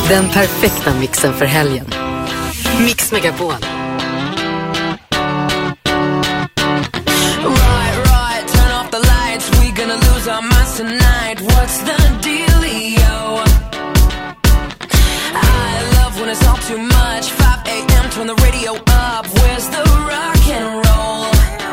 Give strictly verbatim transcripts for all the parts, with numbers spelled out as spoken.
Den perfekta mixen för helgen. Mix Megapol. Right, right, turn off the lights. We gonna lose our minds tonight. What's the dealio? I love when it's all too much. five a.m. turn the radio up. Where's the rock and roll?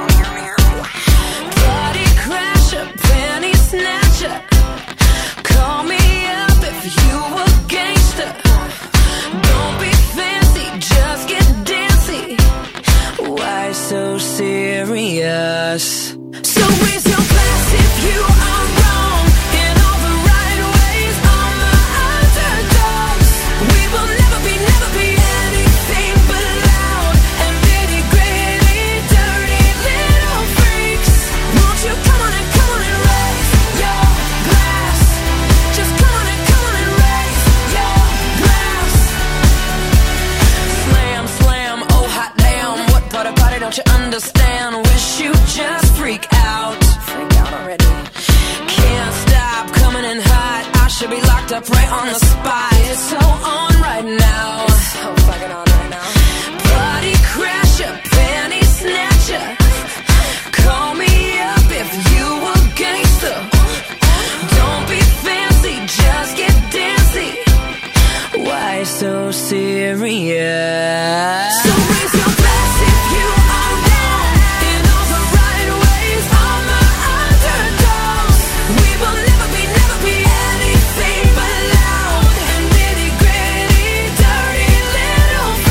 Party crasher, penny snatcher. Call me up if you a gangster. Don't be fancy, just get dancy. Why so serious? So raise your glass if you are wrong in all the right ways. On the underdogs, we will never be, never be anything but loud and nitty gritty, dirty little freaks. Won't you come on and come on and raise your glass? Just come on and come on and raise your glass. Slam, slam, oh hot damn. What part of party don't you understand? Wish you just freak out. Freak out already. Can't stop coming in hot. I should be locked up right on the spot. It's so on right now. It's so fucking on right now. Party crasher, penny snatcher. Call me up if you a gangster. Don't be fancy, just get dancy. Why so serious? So raise your glass if you are wrong in all the right ways. On the underdogs, we will never be, never be anything but loud and nitty gritty, dirty little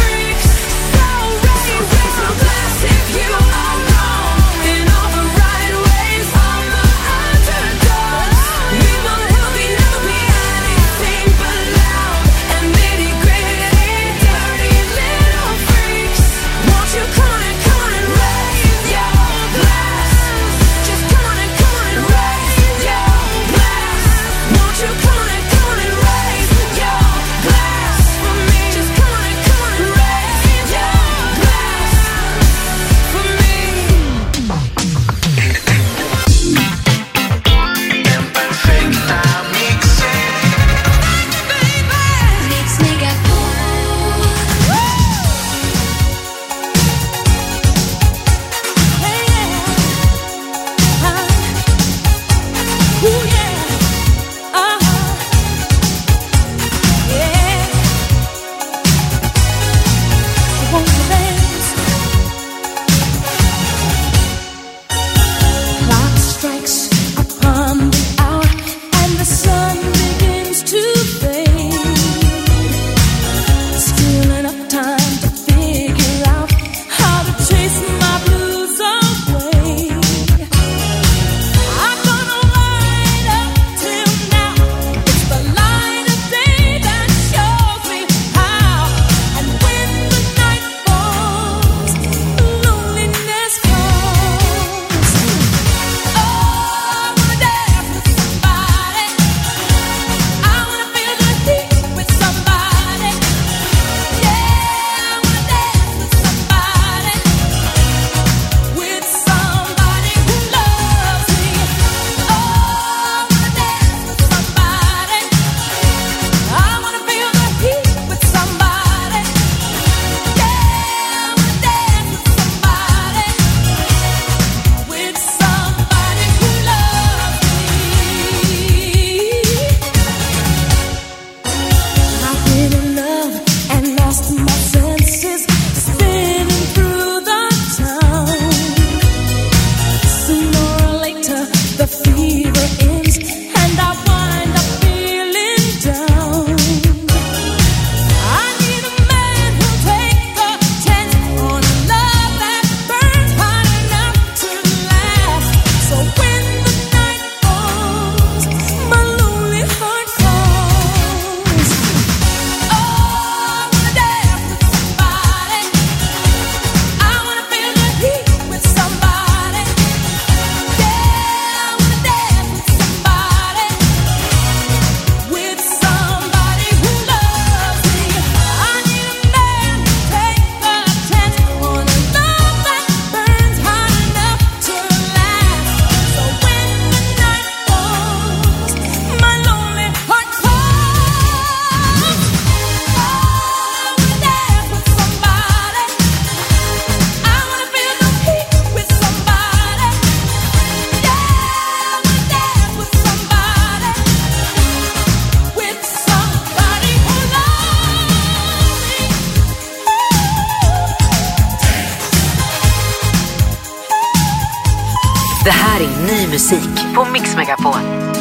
Det här är ny musik på Mix Megapol.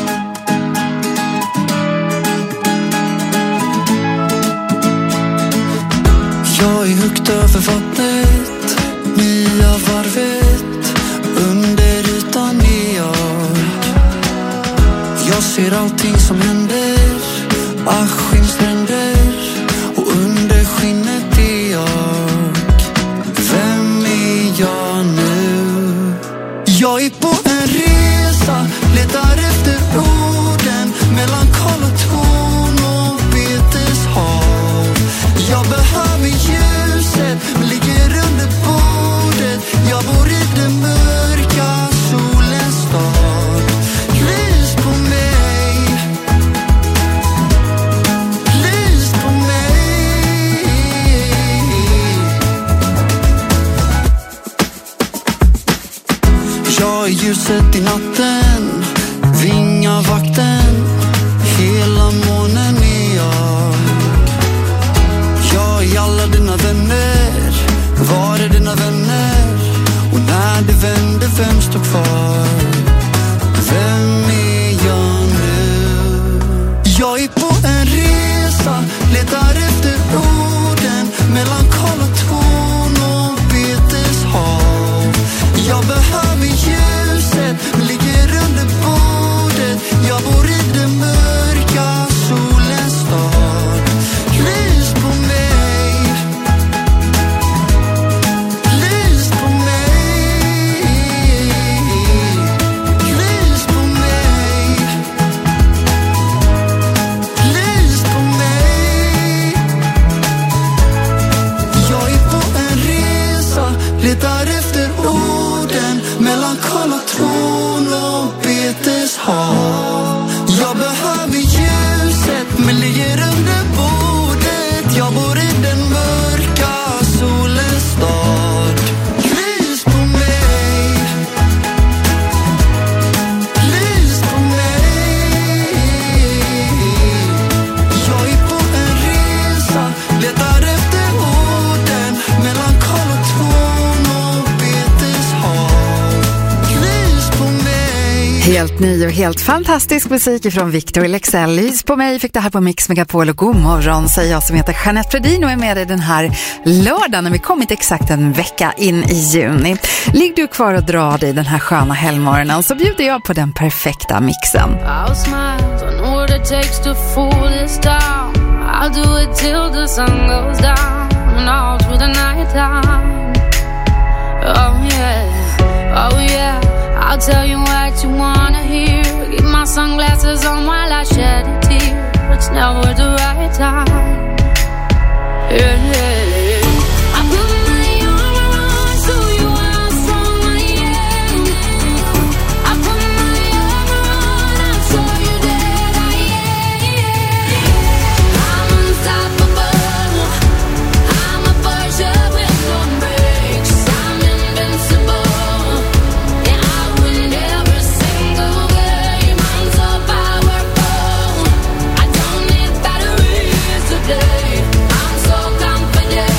Jag är högt över vattnet, nya varvet, under ytan New-York. Jag ser allting som händer, Askimstränder, och under skinnet är jag. Vem är jag nu? Jag är på en resa, letar efter orden mellan Karlatorn och Beteshav. Jag behöver ljuset, men ligger under bordet. Jag bor i den mörka solens stad. Lys på mig, lys på mig. Jag är ljuset i natten, vingavakten, hela månen är jag. Jag är alla dina vänner, var är dina vänner? Och när det vänder, vem står kvar? Vem är jag nu? Jag är på en resa, letar efter orden mellan Karlatorn och Beteshav. Jag behöver ljuset, men ligger under bordet. Jag bor i den mörka solens stad. Lys på mig, lys på mig, lys på mig, lys på mig. Jag är på en resa, letar efter orden mellan Karlatorn och Beteshav. Jag behöver ljuset, men ligger under bordet. Jag bor i den mörka solens stad. Lys på mig, lys på mig. Jag är på en resa, letar efter orden mellan Karlatorn och Beteshav. Lys på mig. Helt ny och helt fantastisk musik ifrån Victor Leksell. Lys på mig fick det här på Mix Megapol, och god morgon säger jag som heter Jeanette Fredin och är med dig den här lördagen när vi kommit exakt en vecka in i juni. Ligg du kvar och dra dig den här sköna helgmorgonen, så bjuder jag på den perfekta mixen. I'll smile, I know what it takes to fool this town. I'll do it till the sun goes down and all through the night time. Oh yeah, oh yeah, I'll tell you what you wanna hear. Keep my sunglasses on while I shed a tear. It's never the right time. Yeah, yeah, yeah. I put my arm around so you how strong I am. I put my arm around and show you that I am. I'm unstoppable. I'm a Porsche with no brakes. I'm invincible. Yeah, I win every single game. I'm so powerful. I don't need batteries today. I'm so confident.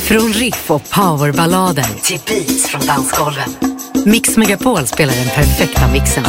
Från riff och powerballader till beats från dansgolven. Mix Megapol spelar den perfekta mixen.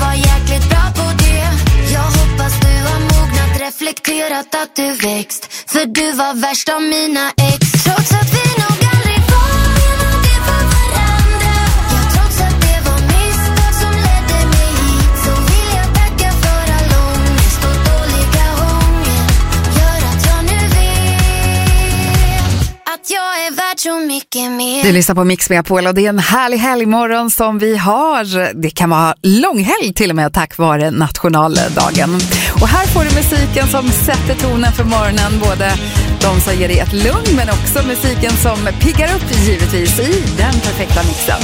Att du växt. För du var värst av mina ex. Trots att vi nog aldrig var någonting för varandra. Ja, trots att det var misstag som ledde mig hit, så vill jag tacka för all ångest och dåliga ånger. Gör att jag nu vet att jag är värd så mycket mer. Du lyssnar på Mix Megapol och det är en härlig helgmorgon som vi har. Det kan vara långhelg till och med tack vare nationaldagen. Och här får du musiken som sätter tonen för morgonen. Både de som ger dig ett lugn men också musiken som piggar upp givetvis i den perfekta mixen.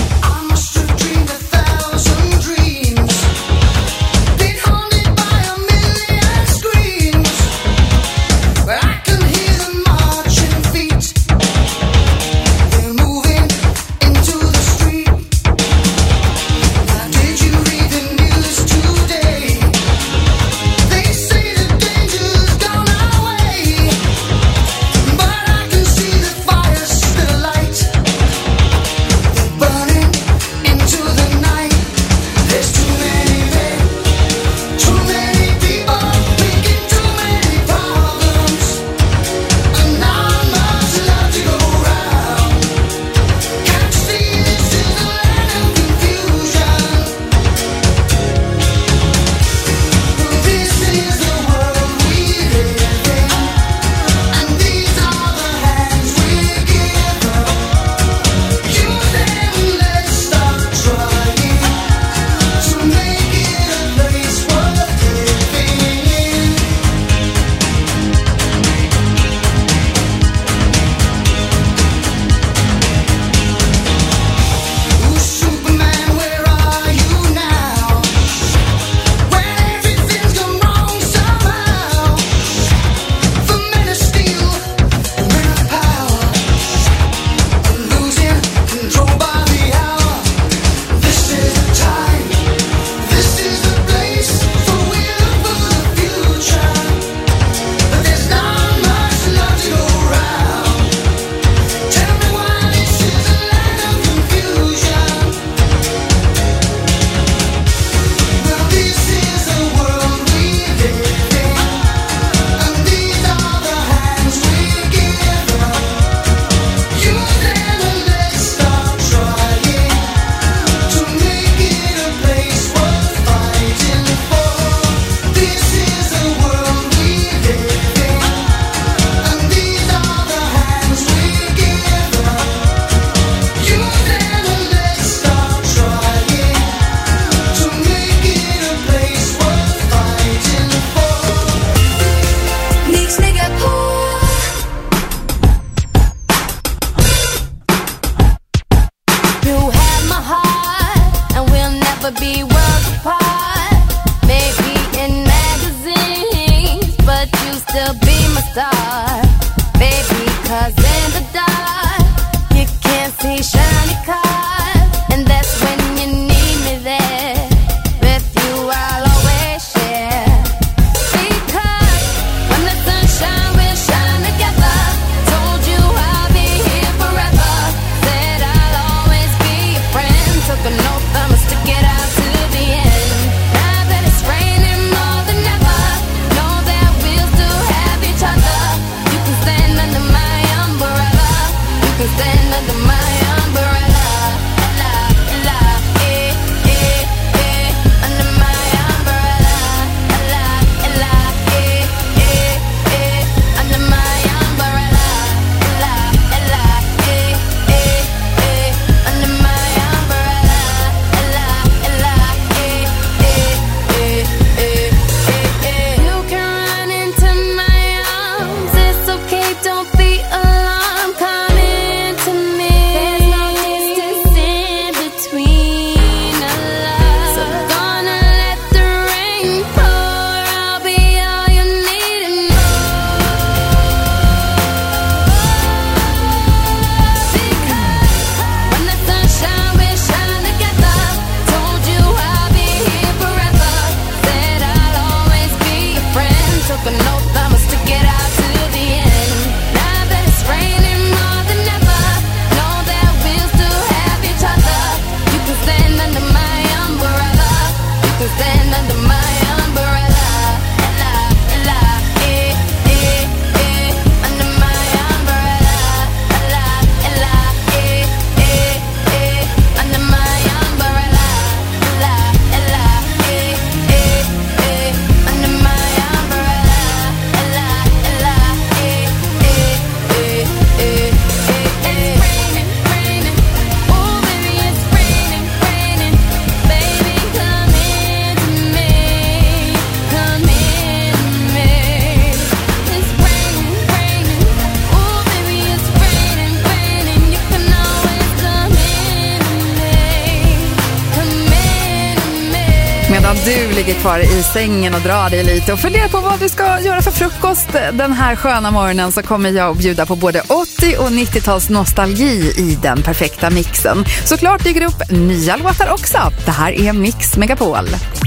medan du ligger kvar i sängen och drar dig lite och funderar på vad du ska göra för frukost den här sköna morgonen, så kommer jag att bjuda på både åttio- och nittio-tals nostalgi i den perfekta mixen. Såklart dyker upp nya låtar också. Det här är Mix Megapol.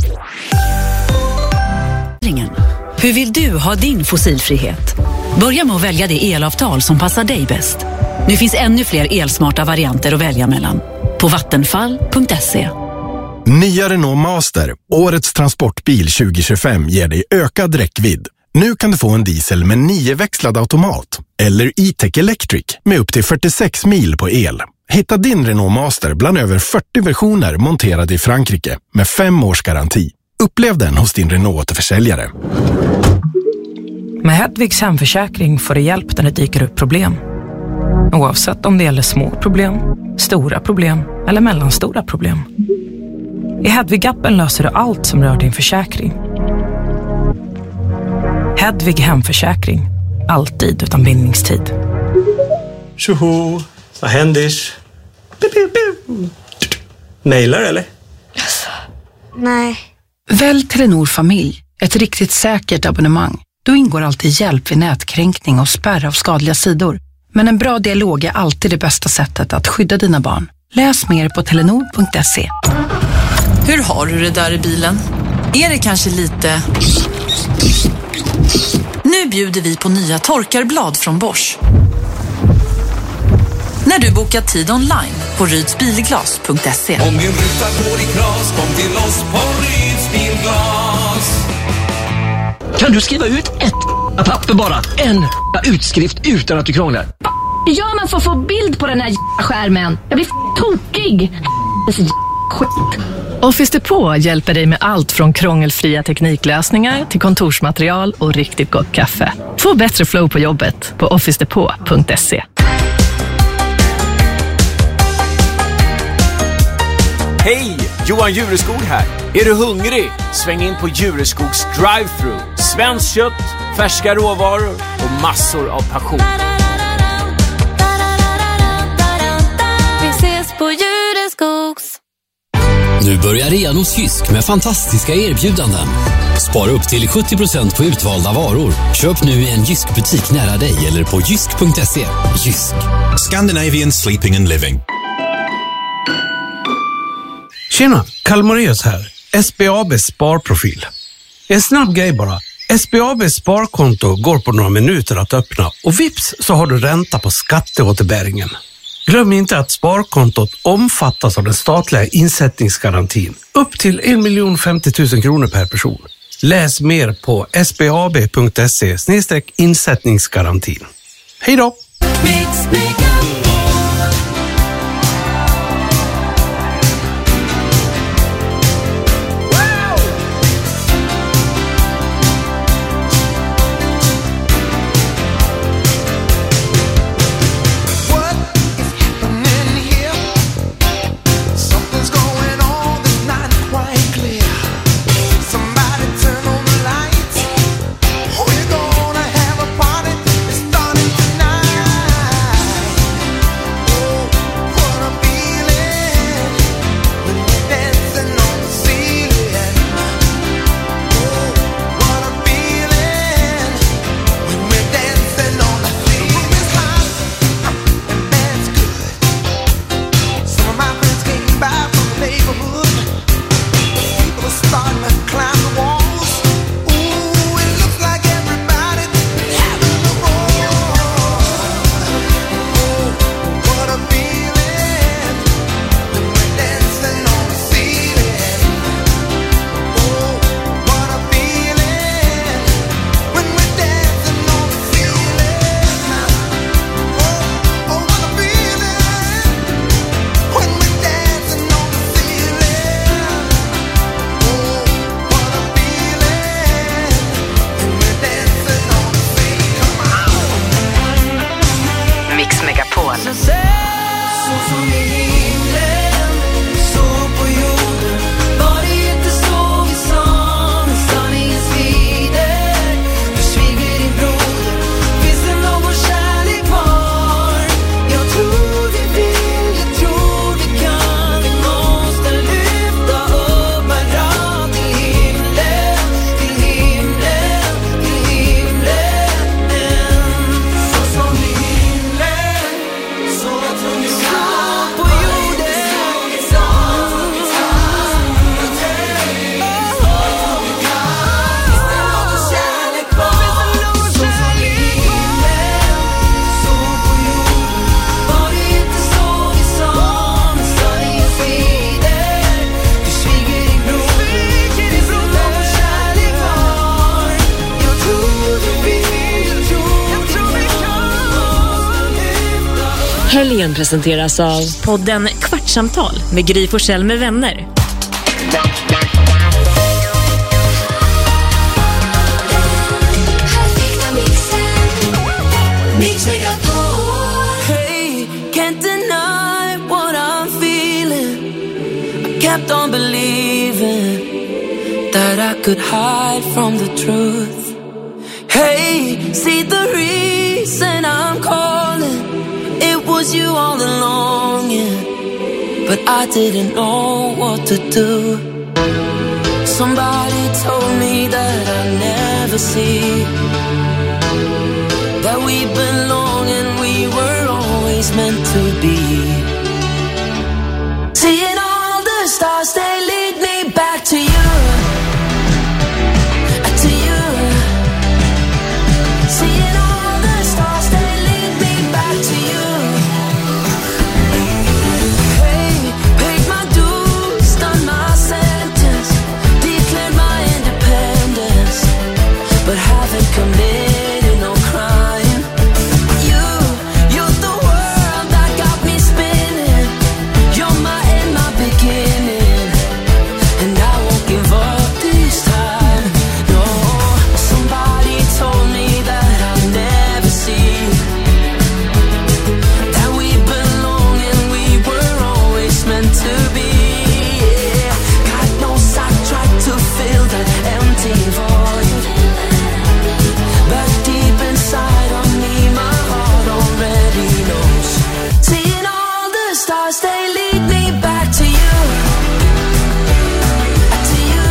Hur vill du ha din fossilfrihet? Börja med att välja det elavtal som passar dig bäst. Nu finns ännu fler elsmarta varianter att välja mellan. På vattenfall punkt se. Nya Renault Master, årets transportbil tjugo tjugofem, ger dig ökad räckvidd. Nu kan du få en diesel med nio-växlad automat eller E-Tech Electric med upp till fyrtiosex mil på el. Hitta din Renault Master bland över fyrtio versioner monterade i Frankrike med fem års garanti. Upplev den hos din Renault-återförsäljare. Med Hedvigs hemförsäkring får du hjälp när det dyker upp problem. Oavsett om det gäller små problem, stora problem eller mellanstora problem. I Hedvig-appen löser du allt som rör din försäkring. Hedvig hemförsäkring. Alltid utan bindningstid. Tjoho, vad händer? Mailar eller? Nej. Välj Telenor Familj, ett riktigt säkert abonnemang. Då ingår alltid hjälp vid nätkränkning och spärr av skadliga sidor. Men en bra dialog är alltid det bästa sättet att skydda dina barn. Läs mer på telenor punkt se. Hur har du det där i bilen? Är det kanske lite... Nu bjuder vi på nya torkarblad från Bosch. När du bokar tid online på rydsbilglas punkt se. Om din ruta går i kras, kom till oss på Ryds bilglas. Kan du skriva ut ett papper bara? En utskrift utan att du krånglar. Ja, men för att få bild på den här skärmen. Jag blir tokig. Det är så skit. Office Depot hjälper dig med allt från krångelfria tekniklösningar till kontorsmaterial och riktigt gott kaffe. Få bättre flow på jobbet på office depot punkt se. Hej! Johan Jureskog här. Är du hungrig? Sväng in på Jureskogs drive-thru. Svenskt kött, färska råvaror och massor av passion. Vi ses på Jureskogs. Nu börjar rean hos Jysk med fantastiska erbjudanden. Spara upp till sjuttio procent på utvalda varor. Köp nu i en Jysk-butik nära dig eller på jysk punkt se. Jysk. Scandinavian Sleeping and Living. Tjena, Kalmarius här. S B A B Sparprofil. En snabb grej bara. S B A B Sparkonto går på några minuter att öppna och vips så har du ränta på skatteåterbäringen. Glöm inte att sparkontot omfattas av den statliga insättningsgarantin. Upp till en miljon femtio tusen kronor per person. Läs mer på s b a b punkt se slash insättningsgarantin. Hej då! Helene presenteras av podden Kvartsamtal med Gry Forssell med vänner. Hey, can't deny what I'm feeling. I kept on believing that I could hide from the truth. Hey, see the reason I'm calling. It was you all along, yeah. But I didn't know what to do. Somebody told me that I'd never see that we belong and we were always meant to be. Seeing all the stars, they lead me back to you, to you. Seeing all the stars, they lead me back to you. Hey, paid my dues, done my sentence, declared my independence, but haven't committed no crime. You, you're the world that got me spinning. You're my end, my beginning, and I won't give up this time. No, somebody told me that I'll never see that we belong and we were always meant to be. Yeah. God knows I tried to fill that empty void, but deep inside of me, my heart already knows. Seeing all the stars, they lead me back to you, to you.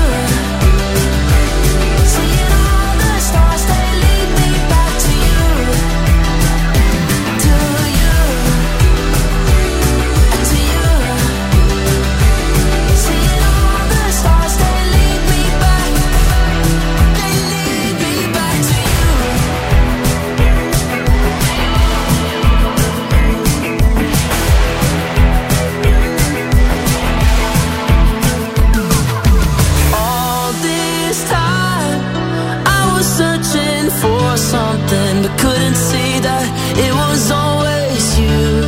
Seeing all the stars, they lead me back to you, to you, to you. Seeing all the stars, they lead me back, they lead me back to you. All this time I was searching for something, but couldn't see that it was always you.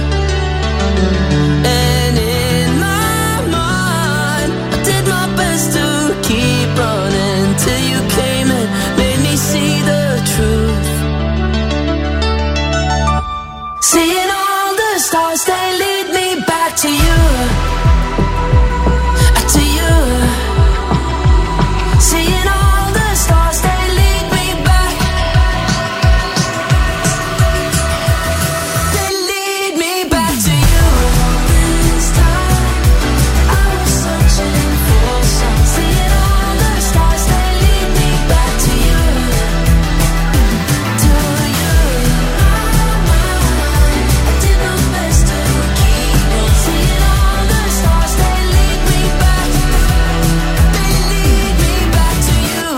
And in my mind, I did my best to keep running till you came and made me see the truth. Seeing all the stars, they lead me back to you, to you. Seeing all the stars, they lead me back, they lead me back to you. This time I was searching for something. Seeing all the stars, they lead me back to you, to you. I did my best to keep on. Seeing all the stars, they lead me back, they lead me back to you.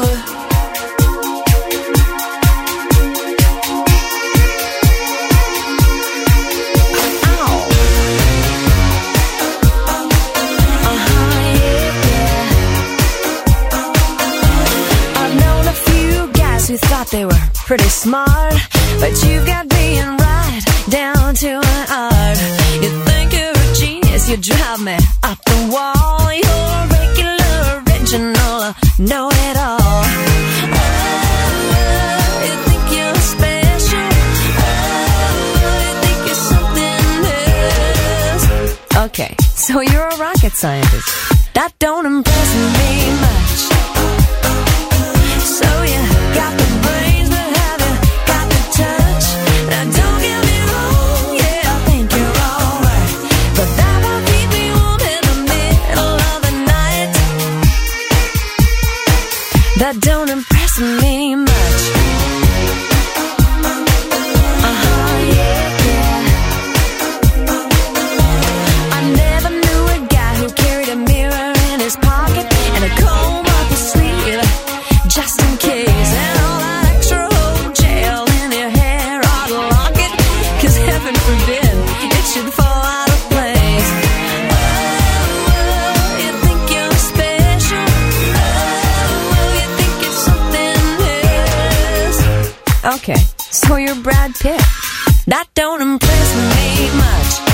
I've known a few guys who thought they were pretty smart, but you've got being right down to an art. You think you're a genius, you drive me up the wall. You're a regular, original, know it all. Oh, you think you're special. Oh, you think you're something else. Okay, so you're a rocket scientist. That don't impress me much. So you got the brains, but have you got the touch? Now don't get me wrong, yeah, I think you're alright, but that won't keep me warm in the middle of the night. That don't impress me much. Uh-huh, yeah, yeah. I never knew a guy who carried a mirror in his pocket and a comb up his sleeve, just in case. And all that extra old gel in your hair ought to lock it, 'cause heaven forbid it should fall out of place. Oh, you think you're special. Oh, you think it's something else. Okay, so you're Brad Pitt. That don't impress me much.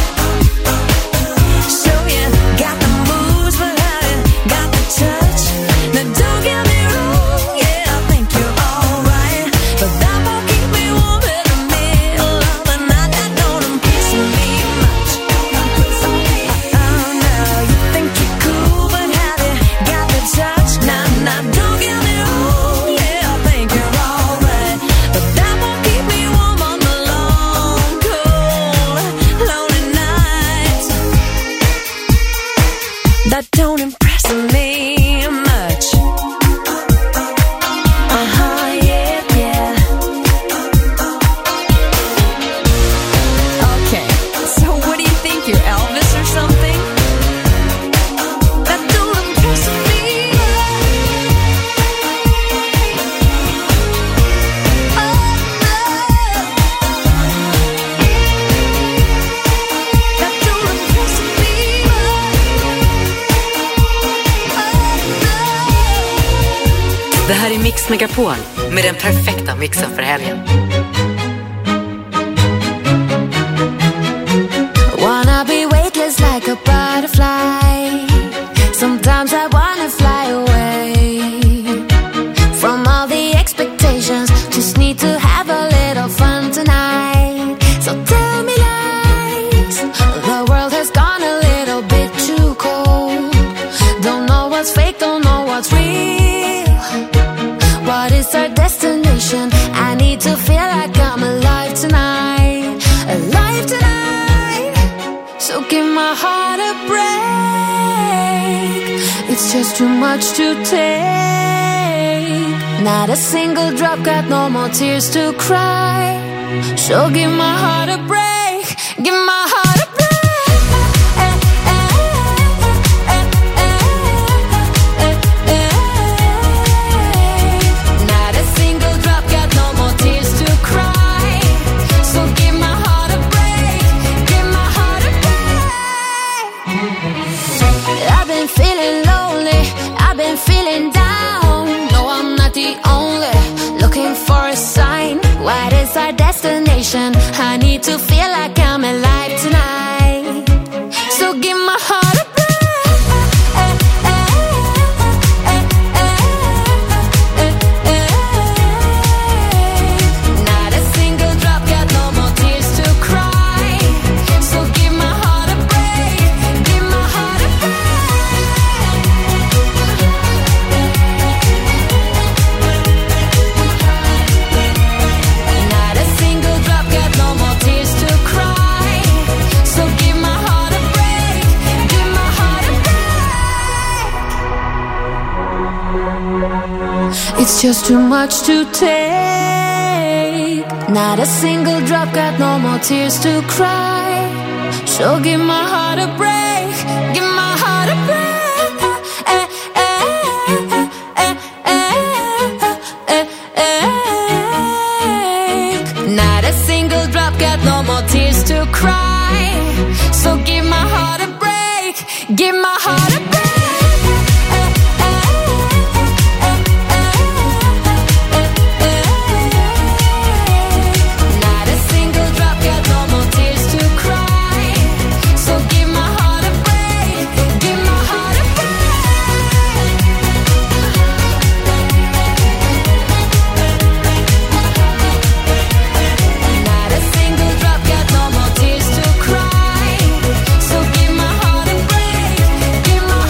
Det här är Mix Megapol med den perfekta mixen för helgen. Wanna be weightless like a butterfly. Sometimes I wanna fly away from all the expectations. Just need to have a little fun tonight. So tell me lies. The world has gone a little bit too cold. Don't know what's fake, don't know what's real. What is our destination? I need to feel like I'm alive tonight. Alive tonight. So give my heart a break. It's just too much to take. Not a single drop, got no more tears to cry. So give my heart a break. Give my heart a break. Not a single drop, got no more tears to cry. So give my heart a break. Give my heart a break. I've been feeling lonely, I've been feeling down. No, I'm not the only, looking for a sign. What is our destination? I need to feel like I'm alive tonight. So give my heart a break. Not a single drop, got no more tears to cry. So give my heart a break. Give my heart a Not a single drop, got no more tears to cry. So give my heart a break. Give my heart a break. It's just too much to take. Not a single drop, got no more tears to cry. So give my heart a break. Give my heart a break. Not a single drop, got no more tears to cry. So give my heart a break. Give my heart a break. Not a single drop, got no more tears to cry. So give my heart a break. Give my heart a Not a single drop, got no more tears to cry. So give my heart a break. Give my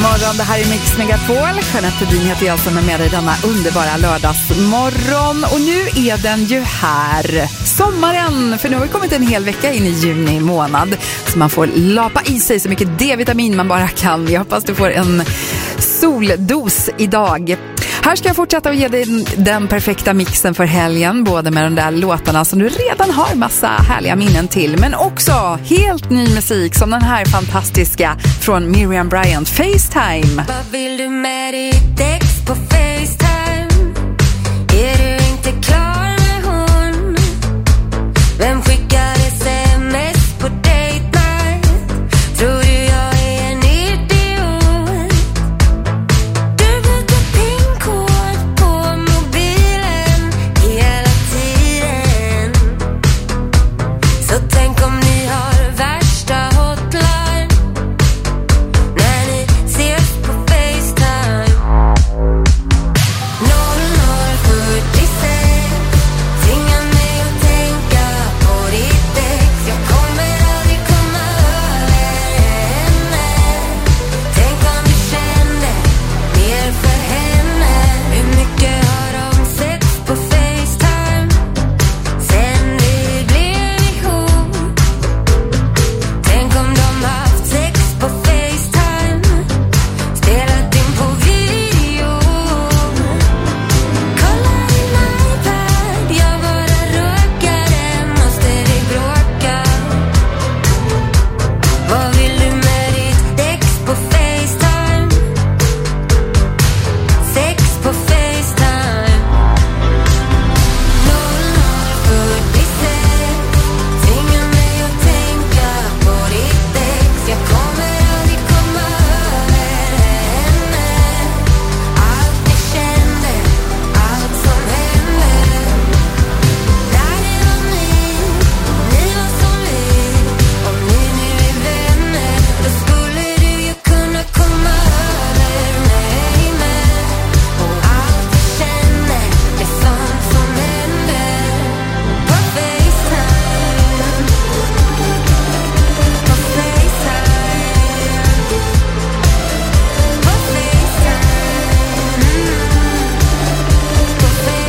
morgon, det här är Mix Megapol. Jeanette Fredin heter jag som är med dig denna underbara lördagsmorgon. Och nu är den ju här, sommaren. För nu har vi kommit en hel vecka in i juni månad. Så man får lapa i sig så mycket D-vitamin man bara kan. Jag hoppas du får en soldos idag. Här ska jag fortsätta att ge dig den perfekta mixen för helgen. Både med de där låtarna som du redan har massa härliga minnen till. Men också helt ny musik som den här fantastiska från Miriam Bryant, FaceTime. Vad vill du med ditt ex på FaceTime? Är du inte klar med hon? Vem skickar sms på date night? Tror du jag är en idiot? Du byter pinkod på mobilen hela tiden. Så tänk om ni har värsta hotline när ni ses på FaceTime. noll noll fyrtiosex tvingar mig att tänka på ditt ex. Jag kommer aldrig komma över henne. Tänk om du kände mer för henne. Hur mycket har de sex på FaceTime sen vi blev ihop? Tänk om de haft sex på FaceTime, spelat in på video. Kolla din iPad, jag bara råkade, måste vi bråka? Vad vill du med ditt ex på FaceTime? Sex på FaceTime. noll noll fyrtiosex tvingar mig att tänka på ditt ex. Jag kommer aldrig komma över henne. Allt vi kände, allt som hände. Där det var ni, ni var som vi. Om ni nu är vänner, då skulle du ju kunna komma över mig med. Och allt vi kände, det är sånt som hände på FaceTime. På FaceTime. På FaceTime. På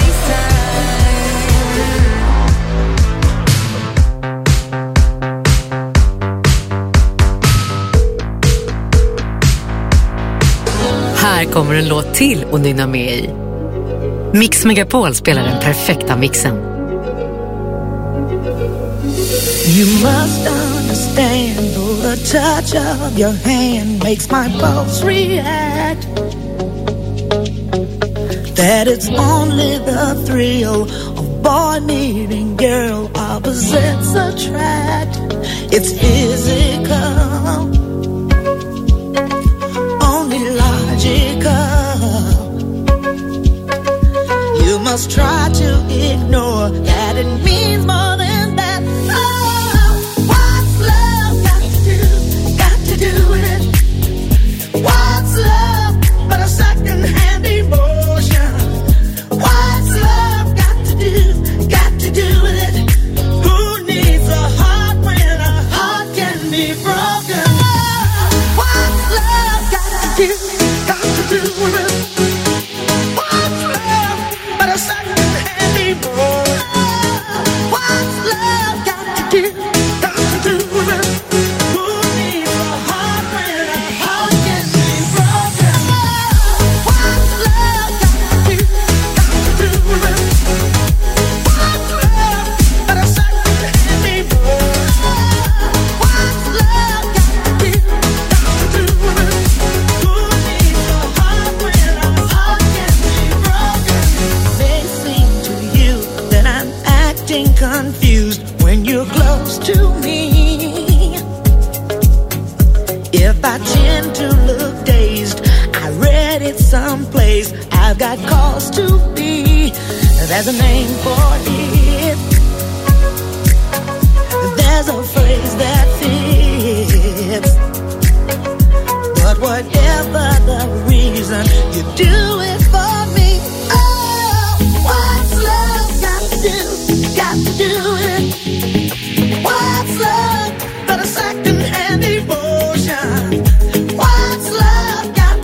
Här kommer en låt till och nynna med i. Mix Megapol spelar den perfekta mixen. You must understand, though the touch of your hand makes my pulse react, that it's only the thrill of boy meeting girl opposites attract. It's physical, only logical. You must try to ignore that it means more than that. Oh, what's love got to do, got to do with it? What's love but a second-hand emotion? What's love got to do, got to do with it? Who needs a heart when a heart can be broken? Oh, what's love got to do, got to do with it? What's love but a second-hand emotion? What's love got to do, got to do with it? Who needs a heart when a heart can be broken? What's love got to do, got to do with it? What's love but a second-hand emotion? What's love got to do, got to do with it? Who needs a heart when a heart can be broken? May seem to you that I'm acting confused when you're close to me. If I tend to look dazed, I read it someplace. I've got cause to be. There's a name for it. There's a phrase that fits. But whatever the reason, you do it for me. Oh, what's love got to do, got to do it? What's love but a second-hand emotion? What's love got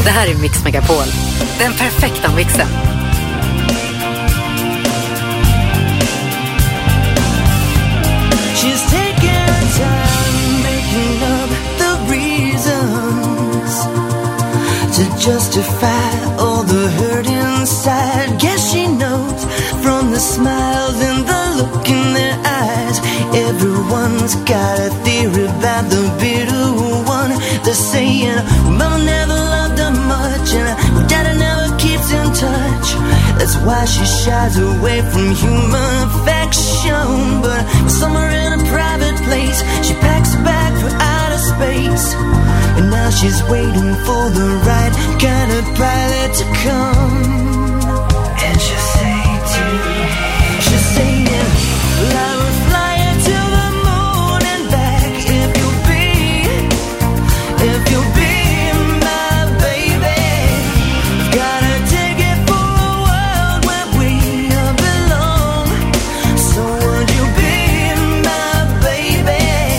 Det här är Mix Megapol. Den perfekta mixen. She's taking time making up the reasons to justify all the hurt inside. Guess she knows from the smiles and the look in their eyes. Everyone's got a theory about the bitter one. They're saying mama never loved her much and daddy never keeps in touch. That's why she shies away from human affection. But somewhere in a private place, she packs a bag for outer space. And now she's waiting for the right kind of pilot to come. And she'll say to me, she'll say, well, I will fly you to the moon and back if you'll be, if you'll be my baby. Gotta take it for a world where we belong. So would you be my baby?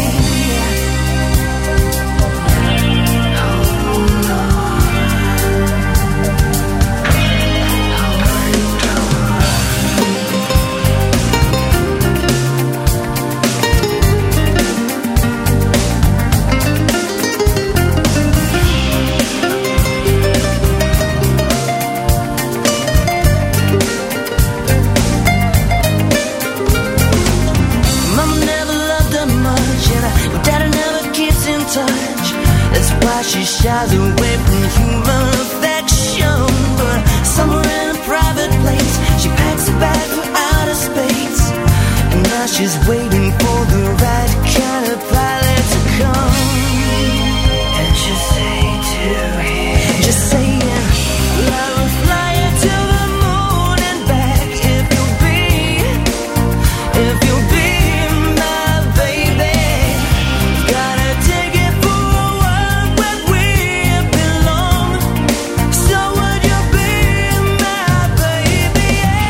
Mama never loved her much, and her daddy never keeps in touch. That's why she shies away from human affection. But somewhere in a private place, she packs a bag for outer space. And now she's waiting for the right kind of pilot to come. And she'll say to him, just saying, I will fly you to the moon and back if you'll be, if you'll be my baby. Gotta take it for a world where we belong. So would you be my baby?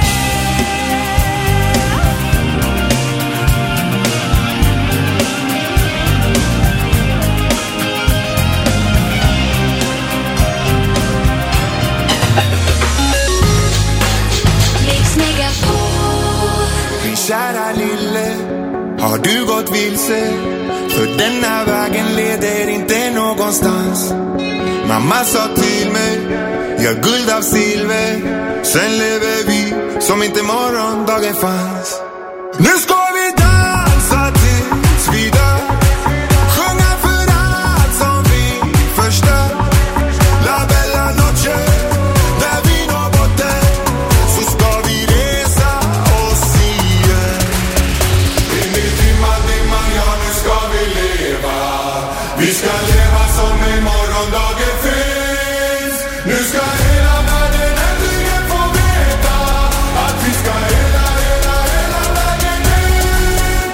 Mix Megapol. Min kära lille, har du gått vilse? För den här vägen leder inte någonstans. Mamma sa till mig, jag guld av silver. Sen lever vi som inte morgondagen fanns. Nu ska vi dansa tills vi dör. Sjunga för allt som vi förstör. La bella noche, där vi når botten. Så ska vi resa oss igen. In i dimman, dimman, ja nu ska vi leva. Vi ska leva som i morgondagen finns. Nu ska hela världen äntligen få veta att vi ska hela, hela, hela vägen in.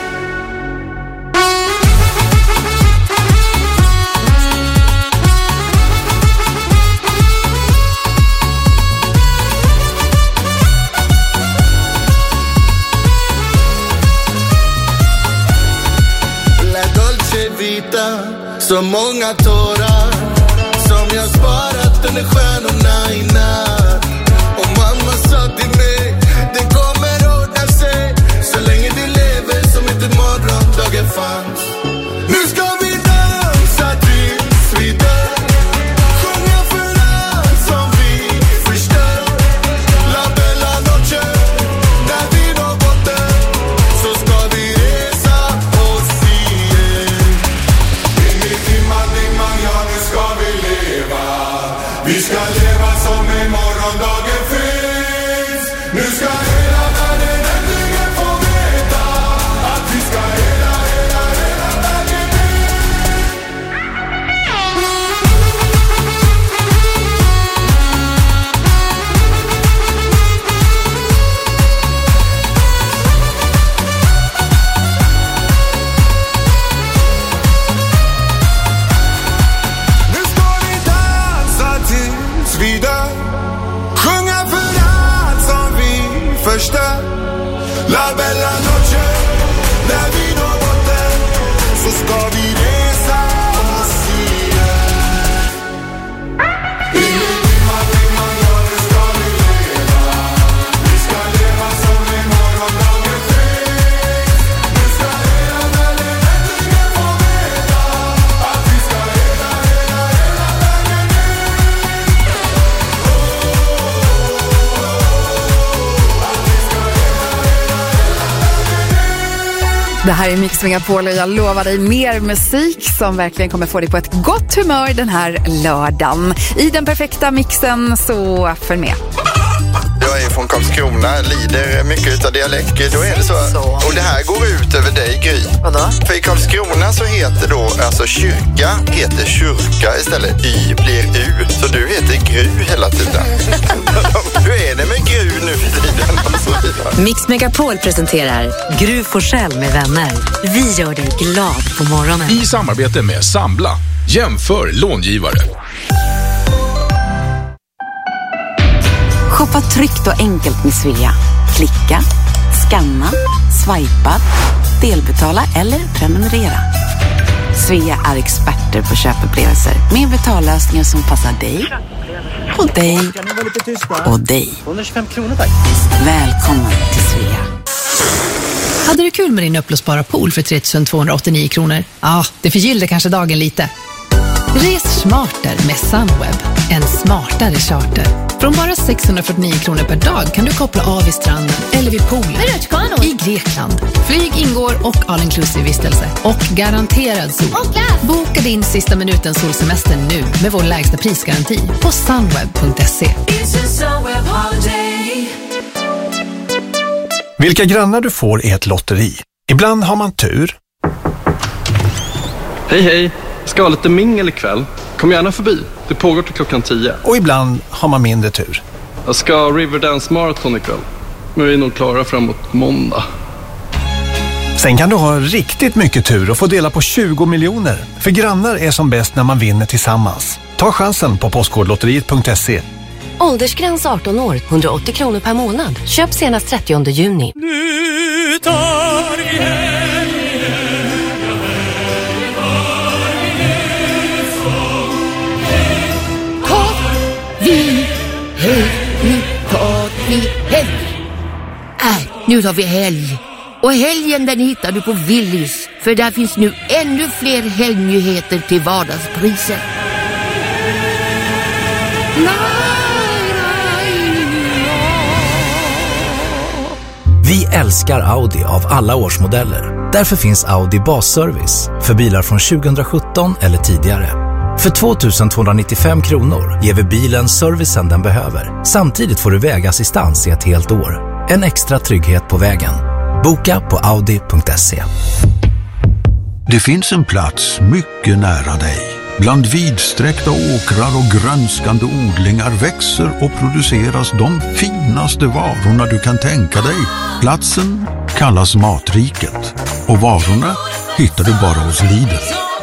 La dolce vita, så många tårar som jag sparat under stjärnorna i natt. Och mamma sa till mig, det kommer ordna sig så länge du lever som inte morgondagen fanns. Nu ska vi dansa tills vi dör. Sjunga för allt som vi förstör. La bella noche, där vi når botten. Så ska vi resa oss igen. In i dimman, dimman, ja nu ska vi leva. Vi ska leva som i morgondagen finns. Nu ska hela världen äntligen få veta att vi ska hela, hela, hela Det här är Mix Megapol och jag lovar dig mer musik som verkligen kommer få dig på ett gott humör den här lördagen. I den perfekta mixen, så följ med. Jag är från Karlskrona, lider mycket av dialekt. Då är det så. Och det här går ut över dig, Gry. Vadå? För i Karlskrona så heter då, alltså kyrka heter kyrka istället. Y blir U. Så du heter Gry hela tiden. Hur är det med Gry nu för tiden? Och så vidare. Mix Megapol presenterar Gry Forssell med vänner. Vi gör dig glad på morgonen. I samarbete med Sambla. Jämför långivare. Shoppa tryggt och enkelt med Svea. Klicka, scanna, swipa, delbetala eller prenumerera. Svea är experter på köpupplevelser med betallösningar som passar dig och dig och dig. tvåhundratjugofem kronor tack. Välkommen till Svea. Hade du kul med din upplösbara pool för tre tusen tvåhundraåttionio kronor? Ja, det förgyllde kanske dagen lite. Res smarter med Sunweb. En smartare charter. Från bara sexhundrafyrtionio kronor per dag kan du koppla av i stranden eller vid poolen i Grekland. Flyg ingår och all-inclusive vistelse. Och garanterad sol. Boka din sista minuten solsemester nu med vår lägsta prisgaranti på sunweb punkt se. Vilka grannar du får är ett lotteri. Ibland har man tur. Hej hej, ska ha lite mingel ikväll. Kom gärna förbi, det pågår till klockan tio. Och ibland har man mindre tur. Jag ska ha Riverdance Marathon ikväll. Men vi är nog klara framåt måndag. Sen kan du ha riktigt mycket tur och få dela på tjugo miljoner. För grannar är som bäst när man vinner tillsammans. Ta chansen på postkodlotteriet punkt se. Åldersgräns arton år, hundraåttio kronor per månad. Köp senast trettionde juni. Nu tar vi Vi helg, nu tar vi helg. Äh, nu tar vi helg. Och helgen den hittar du på Willys. För där finns nu ännu fler helgnyheter till vardagspriser. Vi älskar Audi av alla årsmodeller. Därför finns Audi basservice för bilar från tjugosjutton eller tidigare. För två tusen tvåhundranittiofem kronor ger vi bilen servicen den behöver. Samtidigt får du vägassistans i ett helt år. En extra trygghet på vägen. Boka på audi punkt se. Det finns en plats mycket nära dig. Bland vidsträckta åkrar och grönskande odlingar växer och produceras de finaste varorna du kan tänka dig. Platsen kallas Matriket. Och varorna hittar du bara hos Lidl.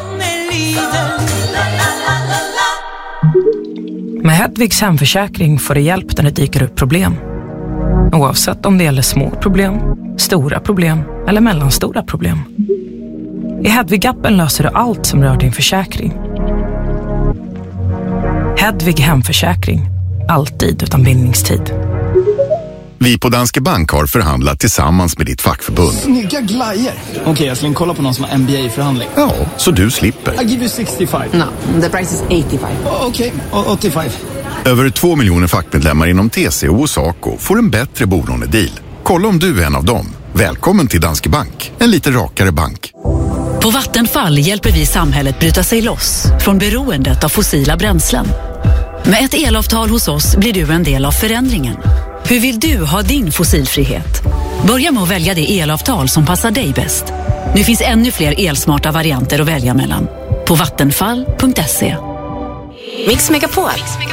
Med Hedvigs hemförsäkring får du hjälp när det dyker upp problem. Oavsett om det gäller små problem, stora problem eller mellanstora problem. I Hedvig-appen löser du allt som rör din försäkring. Hedvig hemförsäkring. Alltid utan bindningstid. Vi på Danske Bank har förhandlat tillsammans med ditt fackförbund. Snygga glajer. Okej, okay, jag ska kolla på någon som har M B A-förhandling. Ja, så du slipper. I give you sextiofem. No, the price is eighty-five. Okej, okay, åttiofem. Över två miljoner fackmedlemmar inom T C O och Saco får en bättre bolånedeal. Kolla om du är en av dem. Välkommen till Danske Bank. En lite rakare bank. På Vattenfall hjälper vi samhället bryta sig loss från beroendet av fossila bränslen. Med ett elavtal hos oss blir du en del av förändringen. Hur vill du ha din fossilfrihet? Börja med att välja det elavtal som passar dig bäst. Nu finns ännu fler elsmarta varianter att välja mellan. På vattenfall punkt se. Mix Megapol.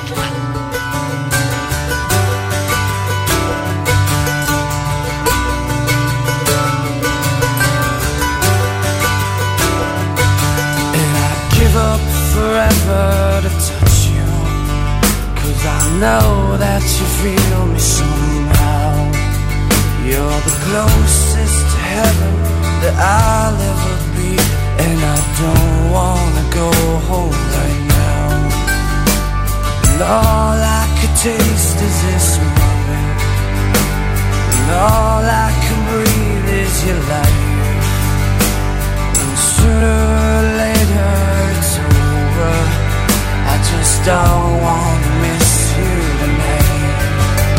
Forever to touch you, 'cause I know that you feel me somehow. You're the closest to heaven that I'll ever be, and I don't wanna go home right now. And all I could taste is this moment, and all I can breathe is your life. And sooner or later it's over. I just don't want to miss you tonight.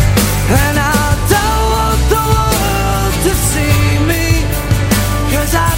And I don't want the world to see me, 'cause I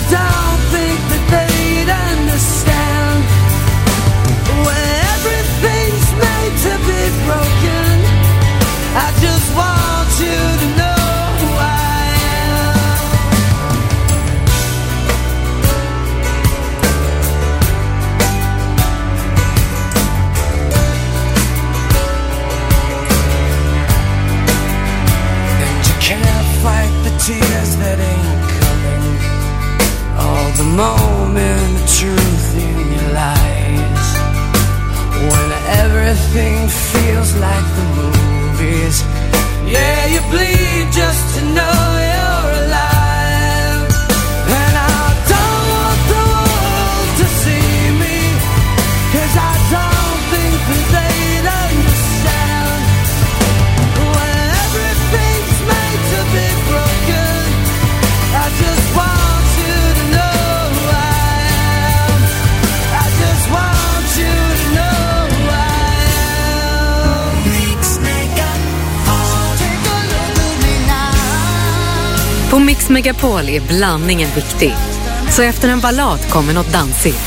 moment of truth in your lies. When everything feels like the movies. Yeah, you bleed just to know you're alive. And I don't want the world to see me, 'cause I don't think that they'd understand. When everything's made to be broken, I just want you to know who I am. I just want you to know who I am. Mix Megapol. Take a look at me now. På Mix Megapol är blandningen viktig. Så efter en ballad kommer något dansigt.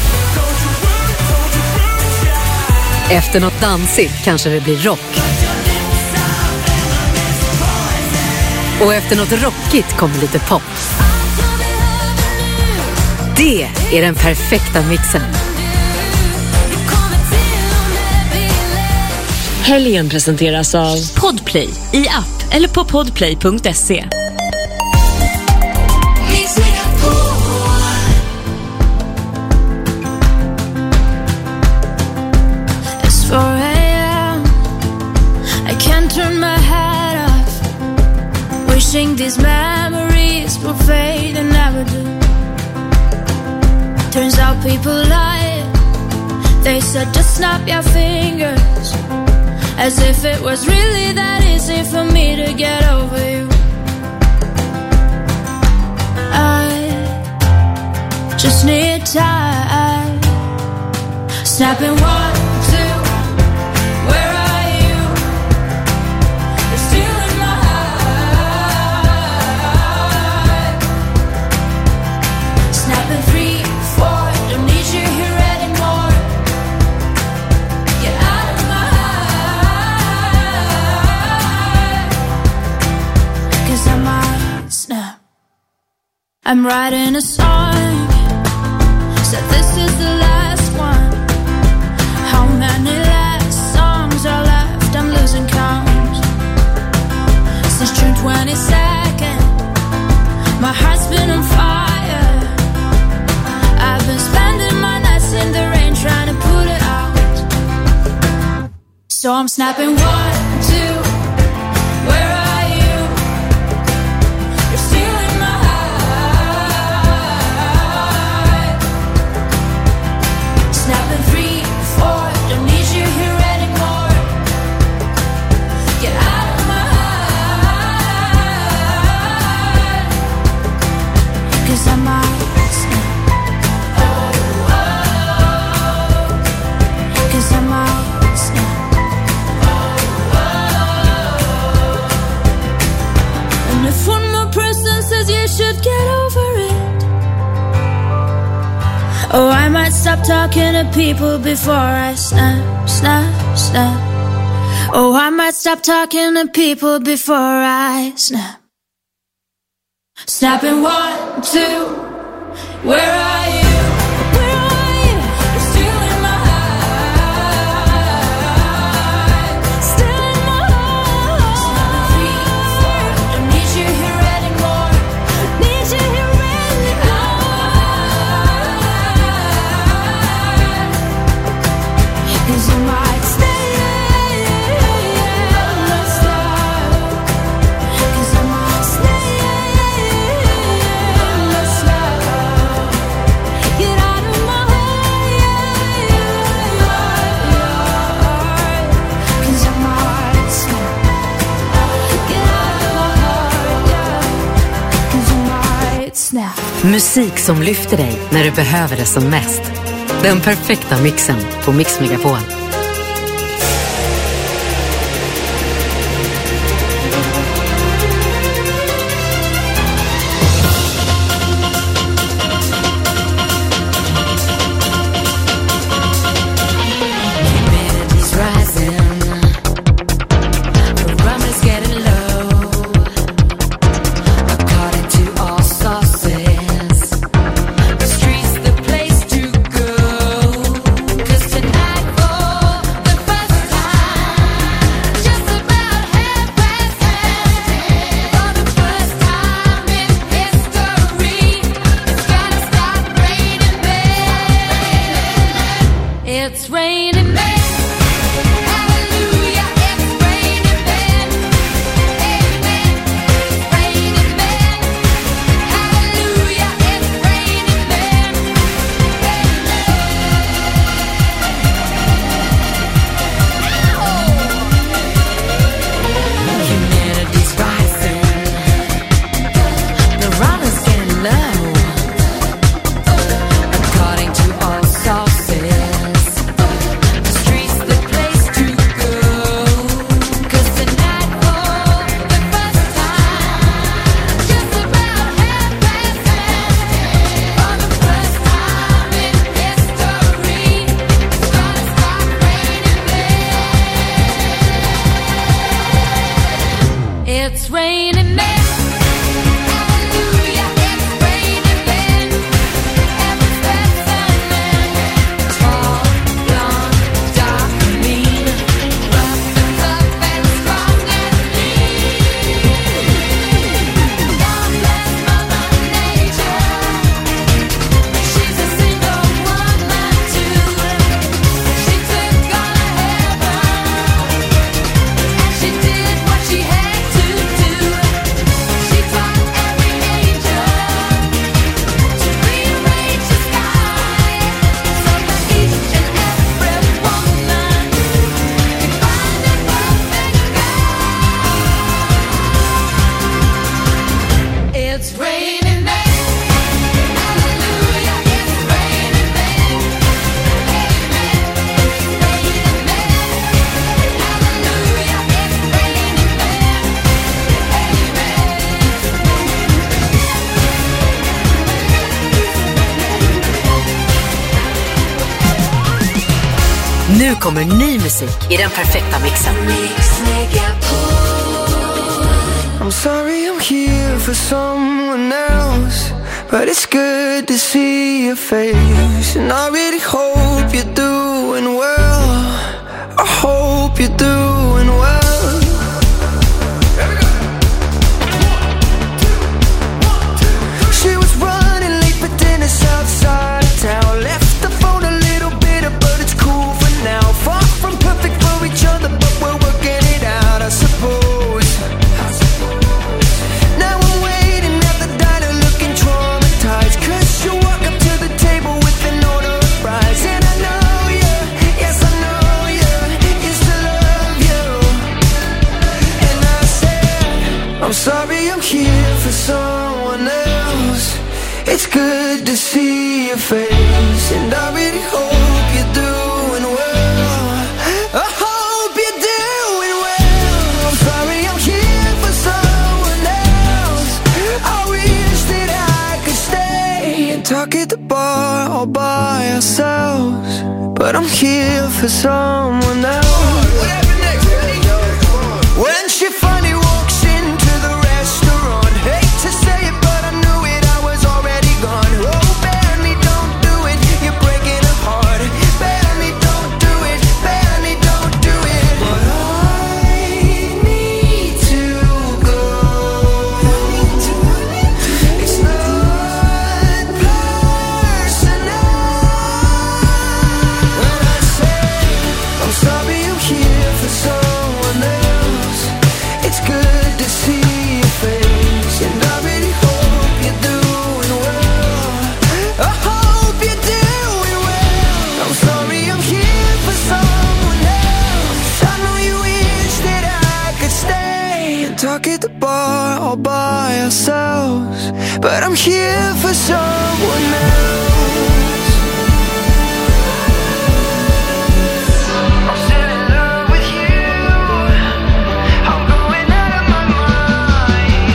Efter något dansigt kanske det blir rock. Och efter något rockigt kommer lite pop. Det är den perfekta mixen. Helgen presenteras av Podplay i app eller på podplay punkt se. It's four a.m. I can't turn my head off, wishing these memories will fade and never do. Turns out people lie. They said just snap your fingers, as if it was really that easy for me to get over you. I just need time. Snapping one, two, where are you? You're still in my heart. Snapping three, four, don't need you here anymore. Get out of my heart, 'cause I might snap. I'm writing a song, said this is the last one. How many last songs are left? I'm losing count. Since June twenty-second, my heart's been on fire. I've been spending my nights in the rain trying to put it out. So I'm snapping one, two, where are you? You're still in my heart. Snapping three, four, don't need you here anymore. Get out of my heart, 'cause I might snap. Oh, oh, 'cause I might snap. Oh, oh. And if one more person says you should get over it, oh, I might stop talking to people before I snap, snap, snap. Oh, I might stop talking to people before I snap. Snapping one, two, where are you? Where are you? You're still in my heart. Still in my heart. Snapping three, four, don't need you here anymore. Need you here anymore. 'Cause you might stay. Let's start. 'Cause I might stay. Let's start. Get out of my heart. 'Cause I might snap. Get out of my heart, yeah. 'Cause I might snap. Musik som lyfter dig när du behöver det som mest. Den perfekta mixen på Mix Megapol. Humidity's rising, the rum is getting low. According to all sources, the street's the place to go. 'Cause tonight, oh, Nu kommer ny musik i den perfekta mixen. I'm sorry I'm here for someone else, but it's good to see your face. And I really hope you're doing well. I hope you're doing well. She was running late for dinner outside of town. Left the phone a little bitter, but it's cool for now. Far from perfect for each other, but we're working it out, I suppose. Now I'm waiting at the diner looking traumatized, 'cause you walk up to the table with an order of fries. And I know you, yes I know you, used to love you. And I said, I'm sorry I'm here for someone else. It's good to see your face, and I really hope you're doing well. I hope you're doing well. I'm sorry I'm here for someone else. I wish that I could stay and talk at the bar all by ourselves, but I'm here for someone else. When she finally walks into the restaurant, hate to say it, but I knew it, I was already gone. Oh, Benny, don't do it, you're breaking her heart. Benny, don't do it, Benny, don't do it. But I need to go. It's not personal. When I say I'm sorry I'm here for someone else, it's good to see your face, and I really hope you're doing well. I hope you're doing well. I'm sorry I'm here for someone else. I know you wish that I could stay and talk at the bar all by ourselves, but I'm here for someone else. I'm still in love with you. I'm going out of my mind.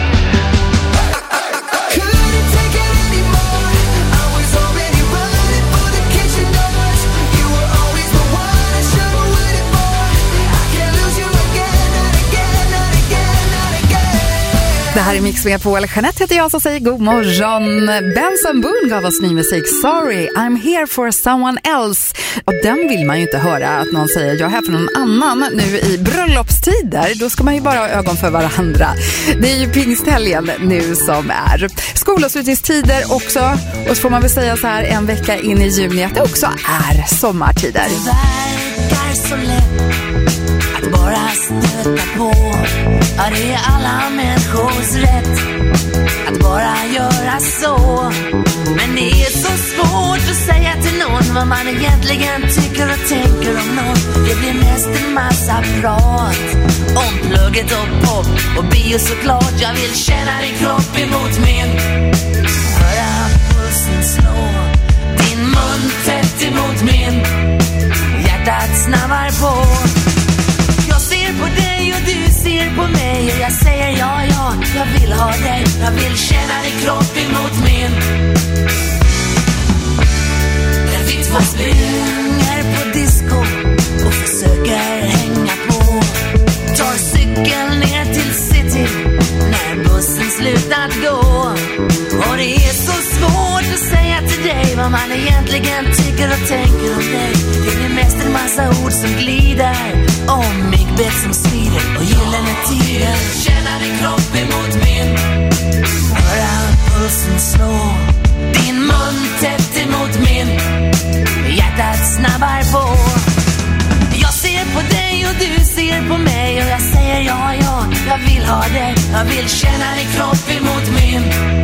Couldn't take it anymore. I was already running for the kitchen doors. You were always the one I should have waited for. I can't lose you again, not again, not again, not again. Det här är Mix Megapol. Jeanette heter jag som säger god morgon. Benson Boone gav oss ny musik. Sorry, I'm here for someone else. Och den vill man ju inte höra, att någon säger jag är här för någon annan nu i bröllopstider. Då ska man ju bara ha ögon för varandra. Det är ju pingsthelgen nu som är. Skolavslutningstider också. Och så får man väl säga så här en vecka in i juni att det också är sommartider. Det verkar så lätt att bara stöta på. Ja, det är alla människors rätt att bara göra så. Men det är så svårt att säga till någon vad man egentligen tycker och tänker om någon. Det blir mest en massa prat om plugget och pop och bio såklart. Jag vill känna din kropp emot min, höra pulsen slå, din mun tätt emot min, hjärtat snabbar på. Jag ser på dig och du ser på mig och jag säger ja, ja, jag vill ha dig. Jag vill känna din kropp emot min. Jag vet vad springer på disco och försöker hänga på. Tar cykeln ner till city när bussen slutat gå. Och det är så svårt att säga till dig vad man egentligen tycker och tänker om dig. Det blir mest en massa ord som glider om myggbett som svider och gyllene tider. Känna din kropp emot min, höra pulsen slå, din mun tätt emot min, hjärtat snabbar på. Jag ser på dig och du ser på mig och jag säger ja, ja, jag vill ha dig. Jag vill känna din kropp emot min.